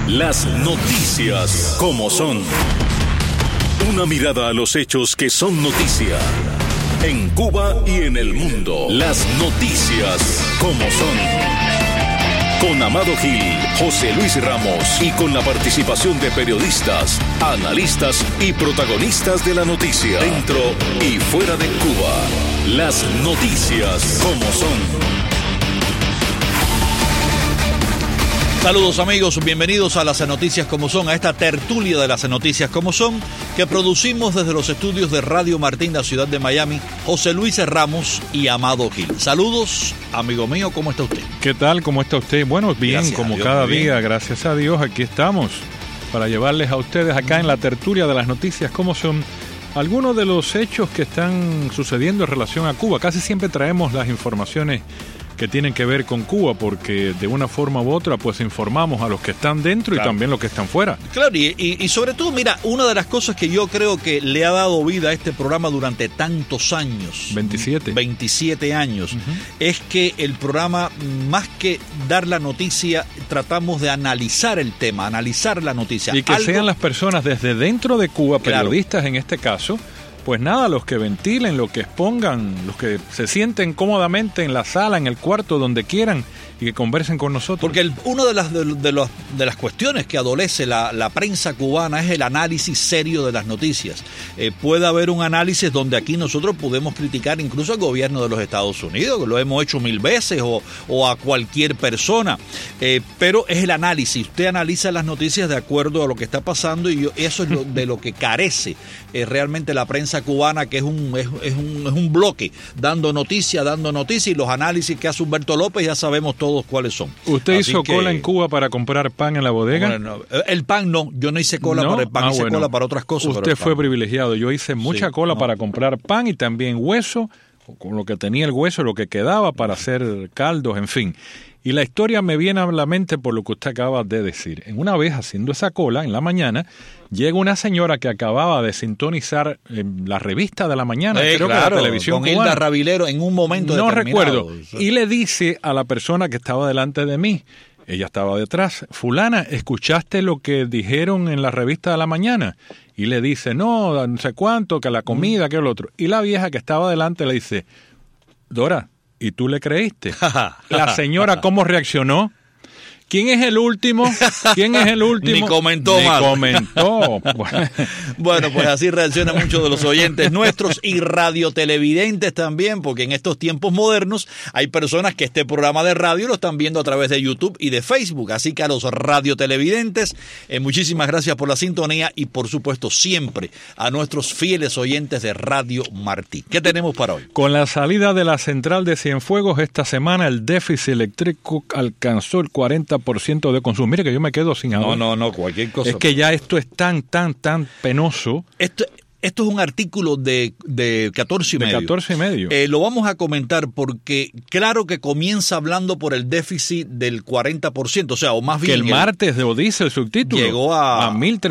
Las noticias como son. Una mirada a los hechos que son noticia. En Cuba y en el mundo. Las noticias como son. Con Amado Gil, José Luis Ramos y con la participación de periodistas, analistas y protagonistas de la noticia. Dentro y fuera de Cuba. Las noticias como son. Saludos amigos, bienvenidos a las noticias como son, a esta tertulia de las noticias como son, que producimos desde los estudios de Radio Martín, la ciudad de Miami, José Luis Ramos y Amado Gil. Saludos, amigo mío, ¿cómo está usted? ¿Qué tal? ¿Cómo está usted? Bueno, bien, gracias como Dios, cada día, gracias a Dios, aquí estamos para llevarles a ustedes acá en la tertulia de las noticias como son algunos de los hechos que están sucediendo en relación a Cuba. Casi siempre traemos las informaciones que tienen que ver con Cuba, porque de una forma u otra pues informamos a los que están dentro, claro, y también los que están fuera. Claro, y sobre todo, mira, una de las cosas que yo creo que le ha dado vida a este programa durante tantos años, 27 años, es que el programa, más que dar la noticia, tratamos de analizar el tema, analizar la noticia. Y que sean las personas desde dentro de Cuba, periodistas, claro, en este caso, pues nada, los que ventilen, los que expongan, los que se sienten cómodamente en la sala, en el cuarto, donde quieran, y que conversen con nosotros. Porque una de las cuestiones que adolece la prensa cubana es el análisis serio de las noticias. Puede haber un análisis donde aquí nosotros podemos criticar incluso al gobierno de los Estados Unidos, que lo hemos hecho 1000 veces, o a cualquier persona, pero es el análisis. Usted analiza las noticias de acuerdo a lo que está pasando, y eso es de lo que carece realmente la prensa cubana, que es un bloque dando noticia, y los análisis que hace Humberto López ya sabemos todos cuáles son. ¿Usted hizo cola en Cuba para comprar pan en la bodega? Bueno, el pan no, yo no hice cola para el pan, hice cola para otras cosas. Usted fue privilegiado, yo hice mucha cola para comprar pan y también hueso, con lo que tenía el hueso, lo que quedaba para hacer caldos, en fin. Y la historia me viene a la mente por lo que usted acaba de decir. En una vez, haciendo esa cola, en la mañana, llega una señora que acababa de sintonizar la revista de la mañana, creo que la televisión con cubana, Hilda Ravilero, en un momento no determinado. Recuerdo, y le dice a la persona que estaba delante de mí, ella estaba detrás, fulana, ¿escuchaste lo que dijeron en la revista de la mañana? Y le dice, no sé cuánto, que la comida, que lo otro. Y la vieja que estaba delante le dice, Dora, ¿y tú le creíste? La señora, ¿cómo reaccionó? ¿Quién es el último? Ni comentó. Bueno, pues así reaccionan muchos de los oyentes nuestros y radiotelevidentes también, porque en estos tiempos modernos hay personas que este programa de radio lo están viendo a través de YouTube y de Facebook. Así que a los radiotelevidentes, muchísimas gracias por la sintonía y por supuesto siempre a nuestros fieles oyentes de Radio Martí. ¿Qué tenemos para hoy? Con la salida de la central de Cienfuegos esta semana, el déficit eléctrico alcanzó el 40% de consumo. Mire que yo me quedo sin agua. No, cualquier cosa. Es que ya esto es tan penoso. Esto es un artículo de 14 y medio. De 14 y medio. Lo vamos a comentar porque claro que comienza hablando por el déficit del 40%, o sea, o más bien... Que el martes, dice el subtítulo, llegó a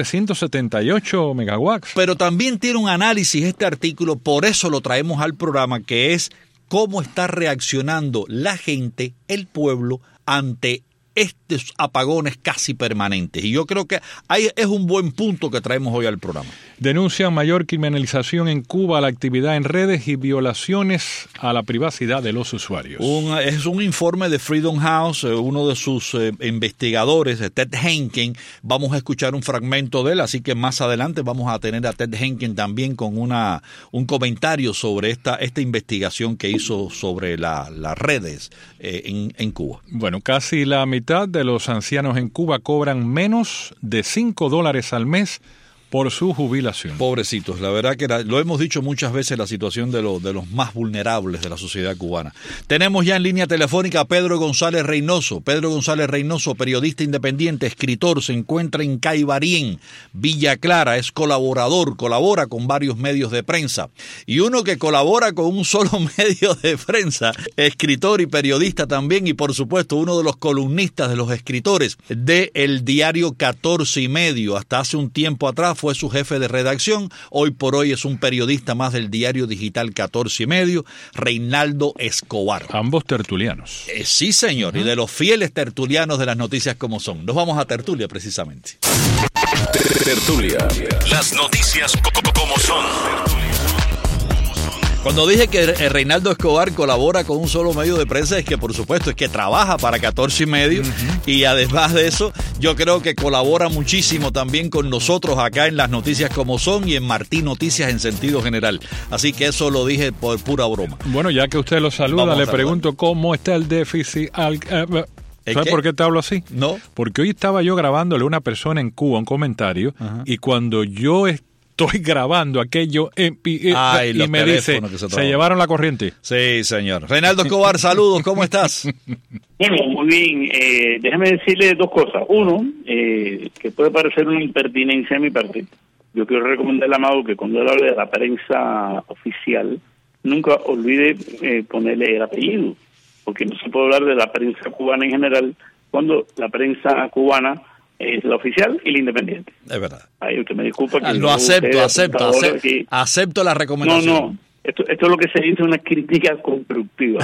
1.378 megawatts. Pero también tiene un análisis este artículo, por eso lo traemos al programa, que es cómo está reaccionando la gente, el pueblo, ante estos apagones casi permanentes. Y yo creo que ahí es un buen punto que traemos hoy al programa. Denuncian mayor criminalización en Cuba a la actividad en redes y violaciones a la privacidad de los usuarios. Es un informe de Freedom House, uno de sus investigadores, Ted Henkin. Vamos a escuchar un fragmento de él, así que más adelante vamos a tener a Ted Henkin también con un comentario sobre esta investigación que hizo sobre las redes en Cuba. Bueno, casi la mitad de los ancianos en Cuba cobran menos de $5 al mes por su jubilación. Pobrecitos, la verdad que lo hemos dicho muchas veces, la situación de los más vulnerables de la sociedad cubana. Tenemos ya en línea telefónica a Pedro González Reynoso. Pedro González Reynoso, periodista independiente, escritor, se encuentra en Caibarien, Villa Clara, es colabora con varios medios de prensa. Y uno que colabora con un solo medio de prensa, escritor y periodista también, y por supuesto uno de los columnistas, de los escritores del diario 14 y medio. Hasta hace un tiempo atrás fue su jefe de redacción, hoy por hoy es un periodista más del diario digital 14 y medio, Reinaldo Escobar. Ambos tertulianos. Sí, señor, y de los fieles tertulianos de las noticias como son. Nos vamos a tertulia precisamente. Tertulia. Las noticias como son. Cuando dije que Reinaldo Escobar colabora con un solo medio de prensa, es que por supuesto es que trabaja para 14 y medio, y además de eso, yo creo que colabora muchísimo también con nosotros acá en Las Noticias como son y en Martí Noticias en sentido general. Así que eso lo dije por pura broma. Bueno, ya que usted lo saluda, le pregunto cómo está el déficit. ¿Sabes por qué te hablo así? No. Porque hoy estaba yo grabándole a una persona en Cuba un comentario, y cuando yo estoy grabando aquello y me dice, ¿se llevaron la corriente? Sí, señor. Reinaldo Escobar, saludos, ¿cómo estás? Bueno, muy bien. Déjame decirle dos cosas. Uno, que puede parecer una impertinencia de mi parte. Yo quiero recomendarle a Amado que cuando él hable de la prensa oficial, nunca olvide ponerle el apellido, porque no se puede hablar de la prensa cubana en general cuando la prensa cubana es la oficial y la independiente. Es verdad. Ay, usted me disculpa. Que lo acepto la recomendación. No. Esto es lo que se dice una crítica constructiva.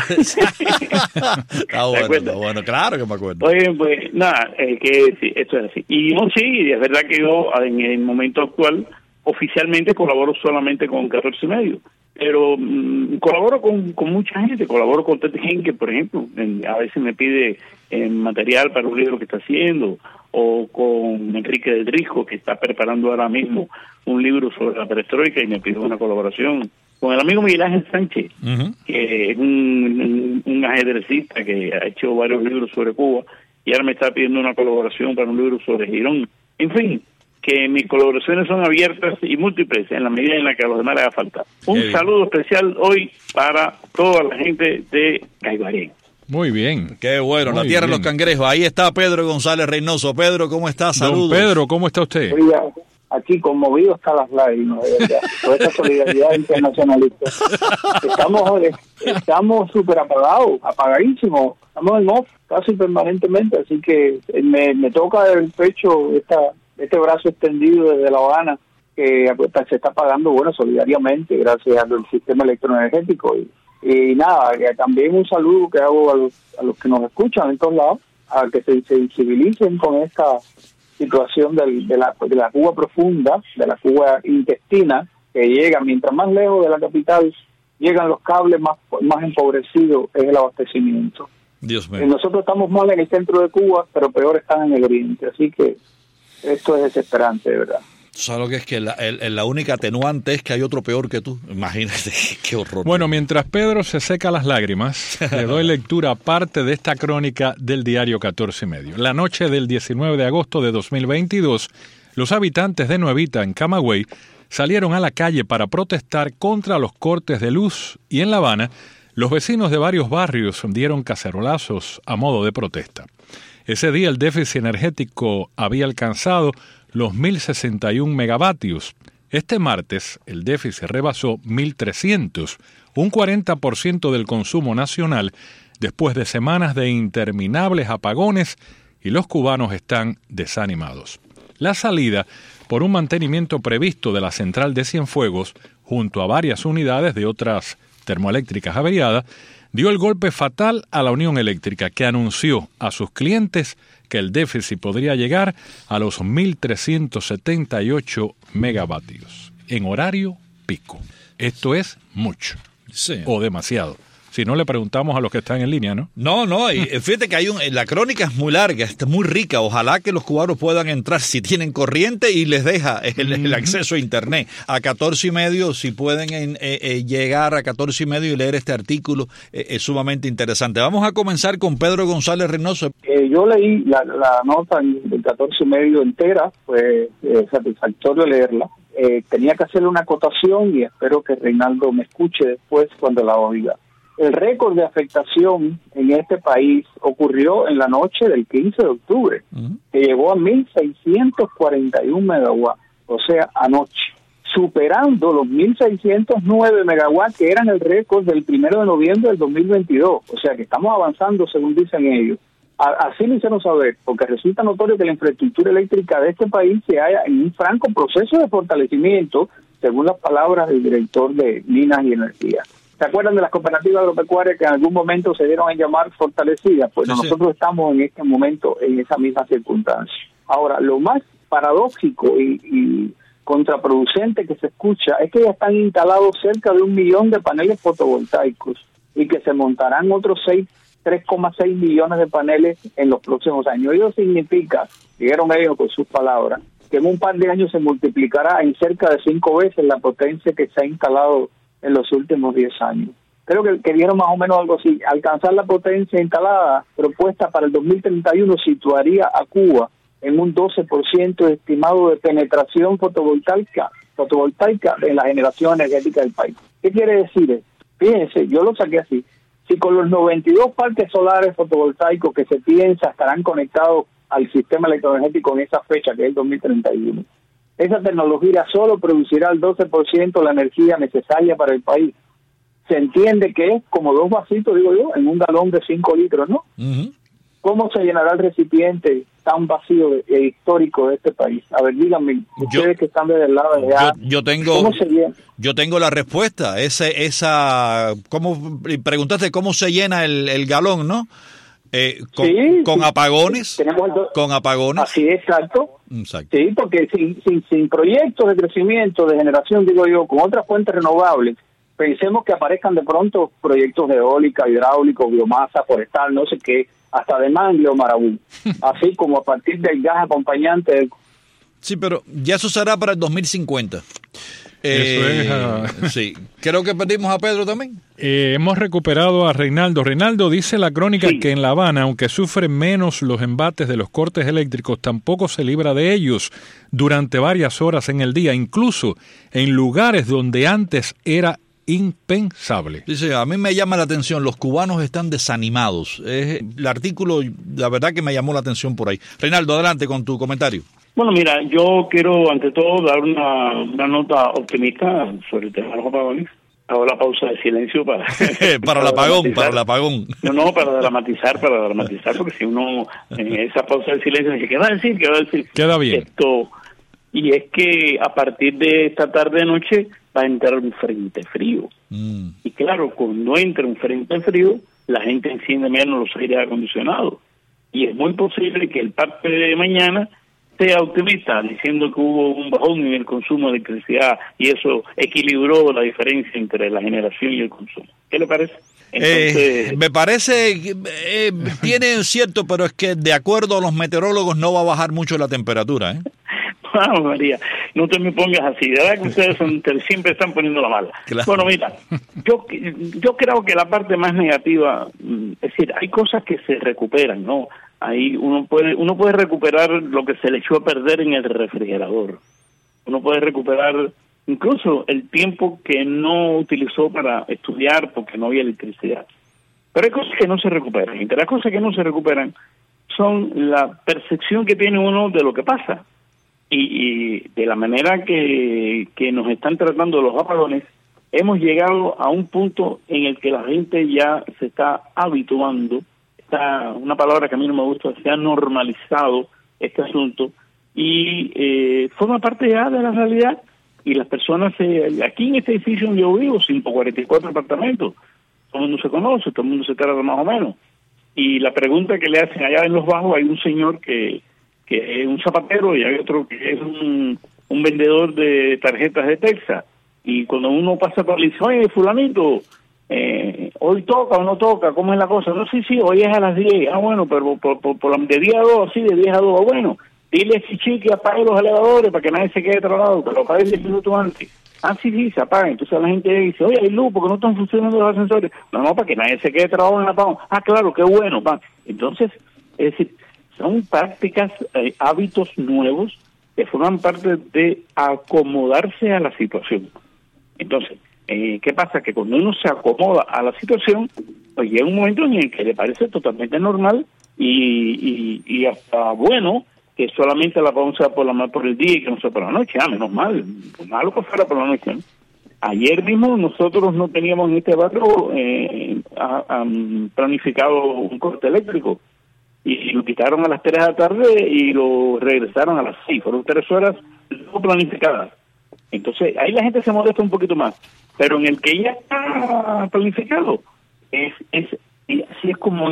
Está bueno, claro que me acuerdo. Oye, pues nada, sí, esto es así. Y no, sí, es verdad que yo en el momento actual oficialmente colaboro solamente con 14 y medio, pero colaboro con mucha gente. Colaboro con Tete Henke, por ejemplo, a veces me pide material para un libro que está haciendo, o con Enrique del Risco, que está preparando ahora mismo un libro sobre la perestroika y me pide una colaboración. Con el amigo Miguel Ángel Sánchez, que es un ajedrecista que ha hecho varios libros sobre Cuba, y ahora me está pidiendo una colaboración para un libro sobre Girón. En fin, que mis colaboraciones son abiertas y múltiples en la medida en la que a los demás les haga falta. Un saludo especial hoy para toda la gente de Caibarén. Muy bien. Qué bueno, la tierra de los cangrejos. Ahí está Pedro González Reynoso. Pedro, ¿cómo estás? Saludos. Don Pedro, ¿cómo está usted? Oiga, aquí conmovido hasta las lágrimas, de verdad, por esta solidaridad internacionalista. Estamos súper apagadísimos. Estamos en off casi permanentemente, así que me toca el pecho este brazo extendido desde La Habana, que se está pagando, solidariamente, gracias al sistema electroenergético. Y nada, también un saludo que hago a los que nos escuchan en todos lados, a que se sensibilicen con esta situación de la Cuba profunda, de la Cuba intestina, que llega, mientras más lejos de la capital llegan los cables, más empobrecido es el abastecimiento. Dios mío. Nosotros estamos mal en el centro de Cuba, pero peor están en el oriente, así que esto es desesperante, de verdad. ¿Sabes lo que es? Que la única atenuante es que hay otro peor que tú. Imagínate, qué horror. Bueno, mientras Pedro se seca las lágrimas, le doy lectura a parte de esta crónica del diario 14 y medio. La noche del 19 de agosto de 2022, los habitantes de Nuevita, en Camagüey, salieron a la calle para protestar contra los cortes de luz y en La Habana, los vecinos de varios barrios dieron cacerolazos a modo de protesta. Ese día el déficit energético había alcanzado los 1.061 megavatios. Este martes el déficit rebasó 1.300, un 40% del consumo nacional, después de semanas de interminables apagones, y los cubanos están desanimados. La salida por un mantenimiento previsto de la central de Cienfuegos, junto a varias unidades de otras termoeléctricas averiadas, dio el golpe fatal a la Unión Eléctrica, que anunció a sus clientes que el déficit podría llegar a los 1.378 megavatios en horario pico. Esto es mucho, sí, o demasiado. Si no, le preguntamos a los que están en línea, ¿no? No, y fíjate que la crónica es muy larga, está muy rica. Ojalá que los cubanos puedan entrar si tienen corriente y les deja el acceso a Internet. A 14 y medio, si pueden llegar a 14 y medio y leer este artículo, es sumamente interesante. Vamos a comenzar con Pedro González Reynoso. Yo leí la nota del 14 y medio entera, fue satisfactorio leerla. Tenía que hacerle una acotación y espero que Reinaldo me escuche después cuando la oiga. El récord de afectación en este país ocurrió en la noche del 15 de octubre, que llegó a 1.641 megawatts, o sea, anoche, superando los 1.609 megawatts que eran el récord del 1 de noviembre del 2022. O sea, que estamos avanzando según dicen ellos. Así lo hicieron saber, porque resulta notorio que la infraestructura eléctrica de este país se halla en un franco proceso de fortalecimiento, según las palabras del director de Minas y Energía. ¿Se acuerdan de las cooperativas agropecuarias que en algún momento se dieron a llamar fortalecidas? Pues nosotros estamos en este momento en esa misma circunstancia. Ahora, lo más paradójico y contraproducente que se escucha es que ya están instalados cerca de 1 millón de paneles fotovoltaicos y que se montarán otros 3,6 millones de paneles en los próximos años. Ello significa, dijeron ellos con sus palabras, que en un par de años se multiplicará en cerca de 5 veces la potencia que se ha instalado en los últimos 10 años. Creo que dieron más o menos algo así. Alcanzar la potencia instalada propuesta para el 2031 situaría a Cuba en un 12% estimado de penetración fotovoltaica en la generación energética del país. ¿Qué quiere decir? Fíjense, yo lo saqué así. Si con los 92 parques solares fotovoltaicos que se piensa estarán conectados al sistema electroenergético en esa fecha, que es el 2031, esa tecnología solo producirá el 12% de la energía necesaria para el país. Se entiende que es como 2 vasitos, digo yo, en un galón de 5 litros, ¿no? Uh-huh. ¿Cómo se llenará el recipiente tan vacío histórico de este país? A ver, díganme, ustedes que están desde el lado de allá, ¿cómo se llena? Yo tengo la respuesta. ¿Cómo preguntaste cómo se llena el galón, no? Con apagones. Con apagones. Así es, exacto. Sí, porque sin proyectos de crecimiento, de generación, digo yo, con otras fuentes renovables, pensemos que aparezcan de pronto proyectos de eólica, hidráulico, biomasa, forestal, no sé qué, hasta de mangle o marabú, así como a partir del gas acompañante. Sí, pero ya eso será para el 2050. Sí, creo que perdimos a Pedro también. Hemos recuperado a Reinaldo. Reinaldo, dice la crónica que en La Habana, aunque sufre menos los embates de los cortes eléctricos, tampoco se libra de ellos durante varias horas en el día, incluso en lugares donde antes era impensable. Dice, a mí me llama la atención, los cubanos están desanimados. El artículo, la verdad que me llamó la atención por ahí. Reinaldo, adelante con tu comentario. Bueno, mira, yo quiero ante todo dar una nota optimista sobre el tema de los apagones. Hago la pausa de silencio para para el apagón. No, para dramatizar, porque si uno en esa pausa de silencio dice, ¿qué va a decir? Queda bien. Y es que a partir de esta tarde-noche va a entrar un frente frío. Y claro, cuando entra un frente frío, la gente enciende menos los aires acondicionados. Y es muy posible que el parte de mañana sea optimista, diciendo que hubo un bajón en el consumo de electricidad y eso equilibró la diferencia entre la generación y el consumo. ¿Qué le parece? Entonces, me parece que tiene cierto, pero es que de acuerdo a los meteorólogos no va a bajar mucho la temperatura, ¿eh? Vamos, María, no te me pongas así, de verdad que ustedes siempre están poniendo la mala. Claro. Bueno, mira, yo creo que la parte más negativa, es decir, hay cosas que se recuperan, ¿no? Ahí uno puede recuperar lo que se le echó a perder en el refrigerador. Uno puede recuperar incluso el tiempo que no utilizó para estudiar porque no había electricidad. Pero hay cosas que no se recuperan. Entre las cosas que no se recuperan son la percepción que tiene uno de lo que pasa. Y de la manera que nos están tratando los apagones, hemos llegado a un punto en el que la gente ya se está habituando, está una palabra que a mí no me gusta, se ha normalizado este asunto y forma parte ya de la realidad. Y las personas, aquí en este edificio donde yo vivo, 144 apartamentos, todo el mundo se conoce, todo el mundo se trata más o menos. Y la pregunta que le hacen allá en los bajos, hay un señor que es un zapatero y hay otro que es un vendedor de tarjetas de Texas. Y cuando uno pasa por el dice, oye, fulanito, ¿hoy toca o no toca? ¿Cómo es la cosa? No, sí, hoy es a las 10. Ah, bueno, pero de 10 a 2, sí, de 10 a 2. Bueno, dile a Chichi que apague los elevadores para que nadie se quede trabado, pero apague 10 minutos antes. Ah, sí, se apaga. Entonces la gente dice, oye, hay luz, porque no están funcionando los ascensores. No, para que nadie se quede trabado en el apagón. Ah, claro, qué bueno. Entonces, es decir, son prácticas, hábitos nuevos que forman parte de acomodarse a la situación. Entonces, ¿qué pasa? Que cuando uno se acomoda a la situación, pues llega un momento en el que le parece totalmente normal y hasta bueno que solamente la apagón sea por el día y que no sea por la noche. Menos mal, malo que fuera por la noche, ¿no? Ayer mismo nosotros no teníamos en este barrio planificado un corte eléctrico. y lo quitaron a las 3 de la tarde y lo regresaron a las 6. Fueron 3 horas no planificadas. Entonces, ahí la gente se molesta un poquito más. Pero en el que ya está planificado, así es como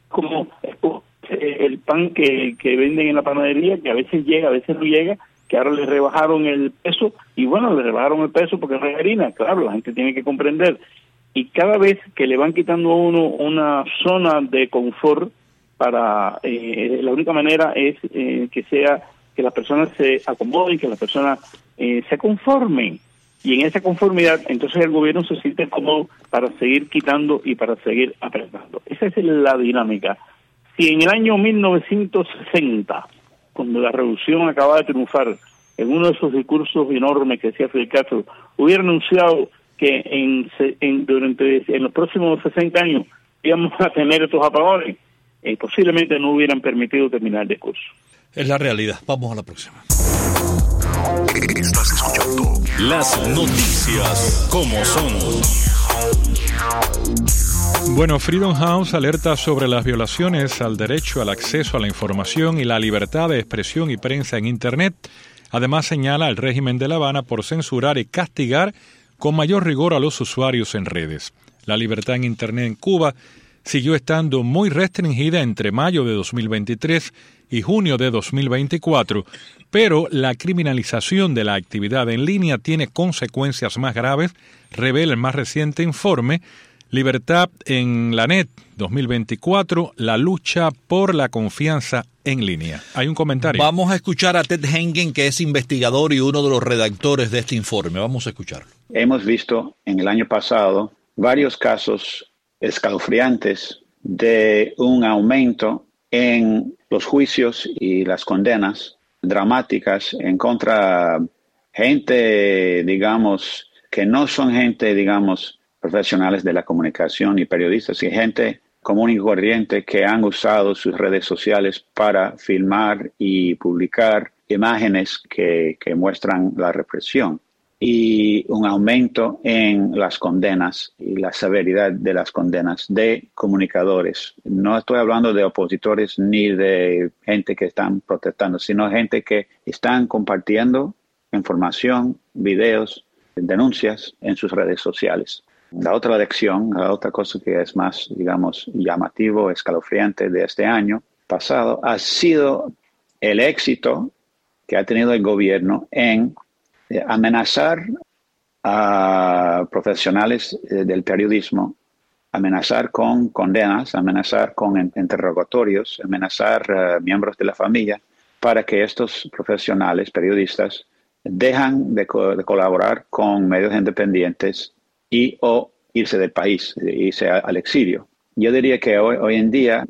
el pan que venden en la panadería, que a veces llega, a veces no llega, que ahora le rebajaron el peso, y bueno, le rebajaron el peso porque no es harina, claro, la gente tiene que comprender. Y cada vez que le van quitando a uno una zona de confort, la única manera es que las personas se acomoden, que las personas se conformen. Y en esa conformidad, entonces el gobierno se siente cómodo para seguir quitando y para seguir apretando. Esa es la dinámica. Si en el año 1960, cuando la revolución acababa de triunfar, en uno de esos discursos enormes que decía Fidel Castro, hubiera anunciado que en los próximos 60 años íbamos a tener estos apagones, posiblemente no hubieran permitido terminar el discurso. Es la realidad. Vamos a la próxima. Estás escuchando las noticias como son. Bueno, Freedom House alerta sobre las violaciones al derecho al acceso a la información y la libertad de expresión y prensa en Internet. Además, señala al régimen de La Habana por censurar y castigar con mayor rigor a los usuarios en redes. La libertad en Internet en Cuba siguió estando muy restringida entre mayo de 2023 y junio de 2024, pero la criminalización de la actividad en línea tiene consecuencias más graves, revela el más reciente informe Libertad en la Net 2024, la lucha por la confianza en línea. Hay un comentario. Vamos a escuchar a Ted Hengen, que es investigador y uno de los redactores de este informe. Vamos a escucharlo. Hemos visto en el año pasado varios casos escalofriantes de un aumento en los juicios y las condenas dramáticas en contra gente, digamos, que no son gente, digamos, profesionales de la comunicación y periodistas, y gente común y corriente que han usado sus redes sociales para filmar y publicar imágenes que muestran la represión. Y un aumento en las condenas y la severidad de las condenas de comunicadores. No estoy hablando de opositores ni de gente que están protestando, sino gente que están compartiendo información, videos, denuncias en sus redes sociales. La otra lección, la otra cosa que es más, digamos, llamativo, escalofriante de este año pasado, ha sido el éxito que ha tenido el gobierno en amenazar a profesionales del periodismo, amenazar con condenas, amenazar con interrogatorios, amenazar a miembros de la familia para que estos profesionales, periodistas, dejan de colaborar con medios independientes y o irse del país, irse al exilio. Yo diría que hoy en día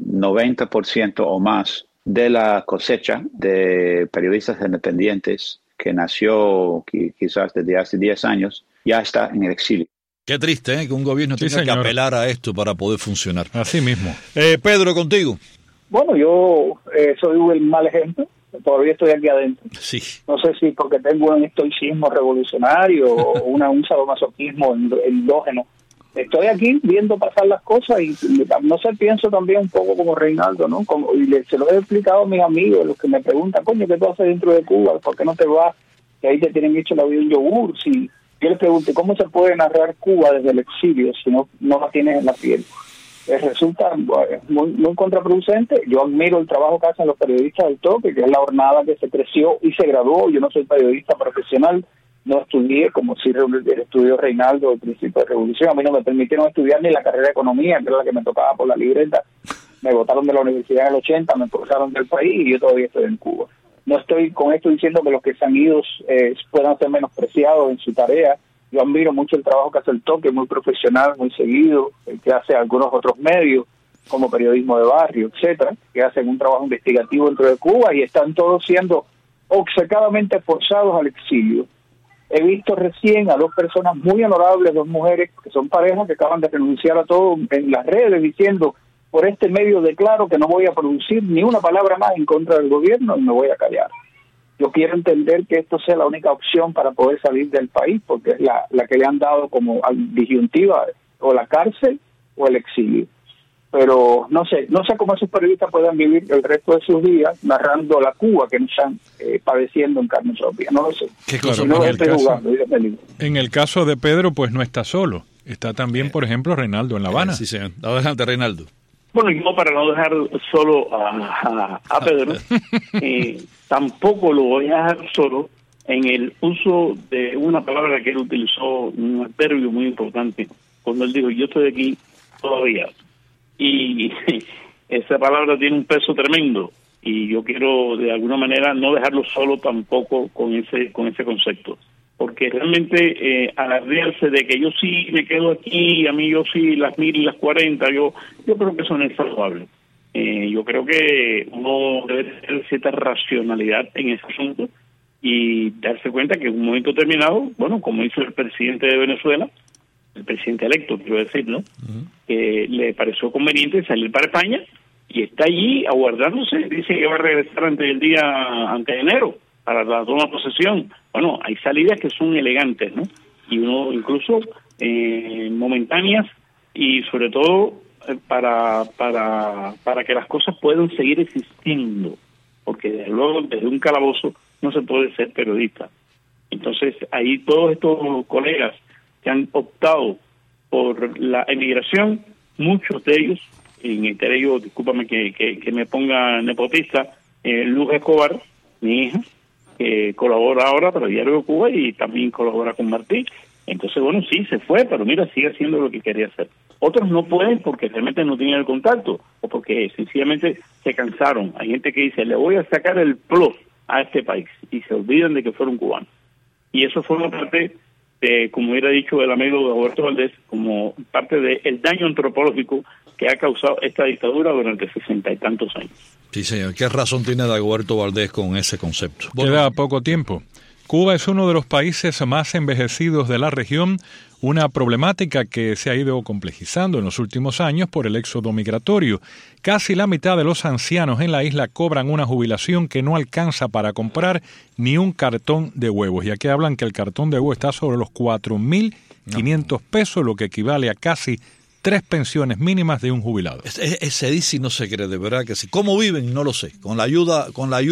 90% o más de la cosecha de periodistas independientes que nació quizás desde hace 10 años, ya está en el exilio. Qué triste, que un gobierno tenga que apelar a esto para poder funcionar. Así mismo. Pedro, contigo. Bueno, yo soy un mal ejemplo. Todavía estoy aquí adentro. Sí. No sé si porque tengo un estoicismo revolucionario o un sadomasoquismo endógeno. Estoy aquí viendo pasar las cosas y no sé, pienso también un poco como Reinaldo, ¿no? Se lo he explicado a mis amigos, los que me preguntan, coño, ¿qué tú haces dentro de Cuba? ¿Por qué no te vas? Que ahí te tienen hecho la vida un yogur. Si yo les pregunté, ¿cómo se puede narrar Cuba desde el exilio si no la tienes en la piel? Resulta muy contraproducente. Yo admiro el trabajo que hacen los periodistas del Toque, que es la jornada que se creció y se graduó. Yo no soy periodista profesional, no estudié como si estudió Reinaldo al principio de Revolución. A mí no me permitieron estudiar ni la carrera de Economía, que era la que me tocaba por la libreta. Me botaron de la universidad en el 80, me expulsaron del país y yo todavía estoy en Cuba. No estoy con esto diciendo que los que se han ido puedan ser menospreciados en su tarea. Yo admiro mucho el trabajo que hace el Toque, muy profesional, muy seguido, el que hace algunos otros medios, como Periodismo de Barrio, etcétera, que hacen un trabajo investigativo dentro de Cuba y están todos siendo obcecadamente forzados al exilio. He visto recién a dos personas muy honorables, dos mujeres que son parejas que acaban de renunciar a todo en las redes diciendo, por este medio declaro que no voy a producir ni una palabra más en contra del gobierno y me voy a callar. Yo quiero entender que esto sea la única opción para poder salir del país, porque es la que le han dado como disyuntiva, o la cárcel o el exilio. pero no sé cómo esos periodistas puedan vivir el resto de sus días narrando la Cuba que no están padeciendo en carne propia. No lo sé. Claro, no en el caso de Pedro, pues no está solo. Está también, por ejemplo, Reinaldo en La Habana. Sí, señor. Adelante, Reinaldo. Bueno, yo para no dejar solo a Pedro, tampoco lo voy a dejar solo en el uso de una palabra que él utilizó, un adverbio muy importante, cuando él dijo, yo estoy aquí todavía. Y esa palabra tiene un peso tremendo, y yo quiero de alguna manera no dejarlo solo tampoco con ese concepto, porque realmente alardearse de que yo sí me quedo aquí, a mí yo sí las 1000 y las 40, yo creo que eso no es saludable. Yo creo que uno debe tener cierta racionalidad en ese asunto y darse cuenta que en un momento determinado, bueno, como hizo el presidente de Venezuela, el presidente electo, quiero decir, ¿no? Que le pareció conveniente salir para España y está allí aguardándose, dice que va a regresar antes de enero para la toma de posesión. Bueno, hay salidas que son elegantes, ¿no? Y uno incluso momentáneas y sobre todo para que las cosas puedan seguir existiendo, porque desde luego desde un calabozo no se puede ser periodista. Entonces ahí todos estos colegas que han optado por la emigración, muchos de ellos, entre ellos, discúlpame que me ponga nepotista, Luz Escobar, mi hija, que colabora ahora para el Diario de Cuba y también colabora con Martí. Entonces, bueno, sí, se fue, pero mira, sigue haciendo lo que quería hacer. Otros no pueden porque realmente no tienen el contacto o porque sencillamente se cansaron. Hay gente que dice, le voy a sacar el plus a este país y se olvidan de que fueron cubanos. Y eso forma parte de, como hubiera dicho el amigo Roberto Valdés, como parte del daño antropológico que ha causado esta dictadura durante 60 y tantos años. Sí, señor. ¿Qué razón tiene Dagoberto Valdés con ese concepto? Queda poco tiempo. Cuba es uno de los países más envejecidos de la región, una problemática que se ha ido complejizando en los últimos años por el éxodo migratorio. Casi la mitad de los ancianos en la isla cobran una jubilación que no alcanza para comprar ni un cartón de huevos. Y aquí hablan que el cartón de huevos está sobre los 4.500 pesos, lo que equivale a casi 3 pensiones mínimas de un jubilado. Ese dice y no se cree, de verdad que sí. ¿Cómo viven? No lo sé. Con la ayuda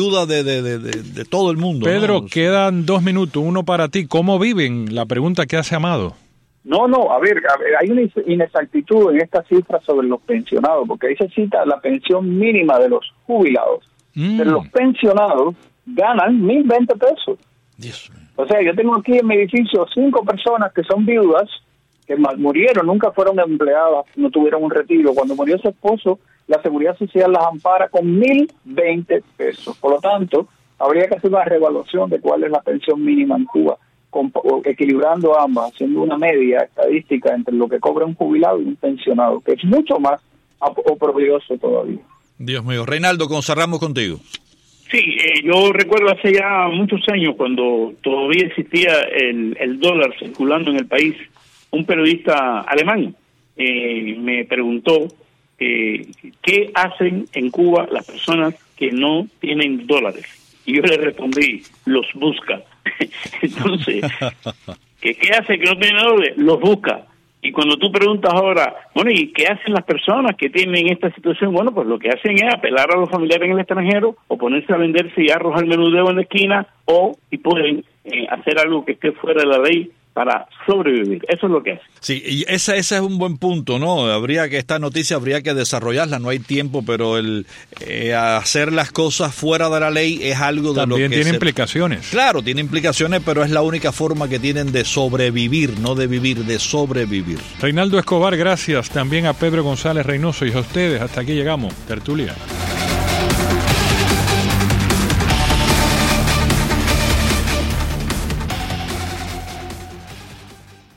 de todo el mundo. Pedro, ¿no? Quedan 2 minutos, uno para ti. ¿Cómo viven? La pregunta que hace Amado. No, a ver, hay una inexactitud en esta cifra sobre los pensionados, porque ahí se cita la pensión mínima de los jubilados. Pero los pensionados ganan 1.020 pesos. Dios mío. O sea, yo tengo aquí en mi edificio 5 personas que son viudas, que murieron, nunca fueron empleadas, no tuvieron un retiro. Cuando murió su esposo, la Seguridad Social las ampara con 1.020 pesos. Por lo tanto, habría que hacer una reevaluación de cuál es la pensión mínima en Cuba, equilibrando ambas, haciendo una media estadística entre lo que cobra un jubilado y un pensionado, que es mucho más oprobioso todavía. Dios mío. Reinaldo, cerramos contigo. Sí, yo recuerdo hace ya muchos años, cuando todavía existía el dólar circulando en el país, un periodista alemán me preguntó qué hacen en Cuba las personas que no tienen dólares. Y yo le respondí, los busca. Entonces, ¿qué hace que no tiene dólares? Los busca. Y cuando tú preguntas ahora, bueno, ¿y qué hacen las personas que tienen esta situación? Bueno, pues lo que hacen es apelar a los familiares en el extranjero o ponerse a vender cigarros al menudeo en la esquina y pueden hacer algo que esté fuera de la ley para sobrevivir. Eso es lo que hace. Sí, y ese es un buen punto, ¿no? Esta noticia habría que desarrollarla, no hay tiempo, pero hacer las cosas fuera de la ley es algo de también lo que tiene implicaciones. Claro, tiene implicaciones, pero es la única forma que tienen de sobrevivir, no de vivir, de sobrevivir. Reinaldo Escobar, gracias. También a Pedro González Reynoso y a ustedes. Hasta aquí llegamos. Tertulia.